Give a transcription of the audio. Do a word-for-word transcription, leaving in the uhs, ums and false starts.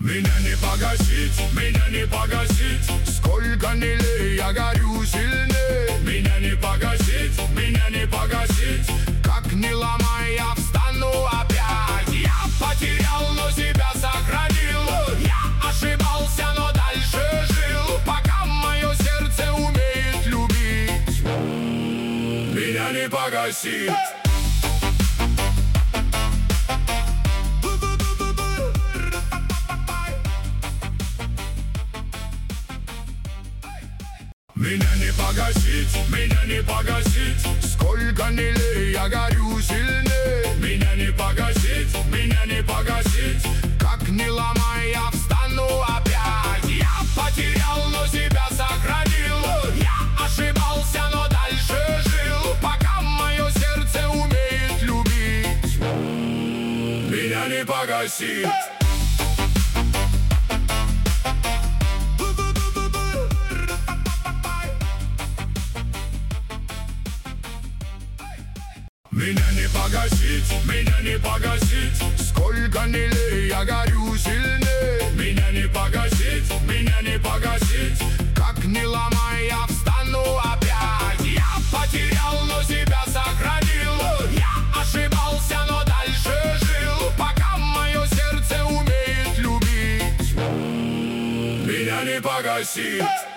Меня не погасить, меня не погасить. Сколько ни лей, я горю сильней. Меня не погасить, меня не погасить. Как ни ломай, я встану опять. Я потерял, но себя сохранил. Я ошибался, но дальше жил. Пока мое сердце умеет любить, меня не погасить. Меня не погасить, меня не погасить. Сколько ни лей, я горю сильней. Меня не погасить, меня не погасить. Как ни ломай, я встану опять. Я потерял, но себя сохранил. Я ошибался, но дальше жил. Пока мое сердце умеет любить, меня не погасить. Меня не погасить, меня не погасить. Сколько ни лей, я горю сильней. Меня не погасить, меня не погасить. Как ни ломай, я встану опять. Я потерял, но себя сохранил. Я ошибался, но дальше жил. Пока мое сердце умеет любить, меня не погасить.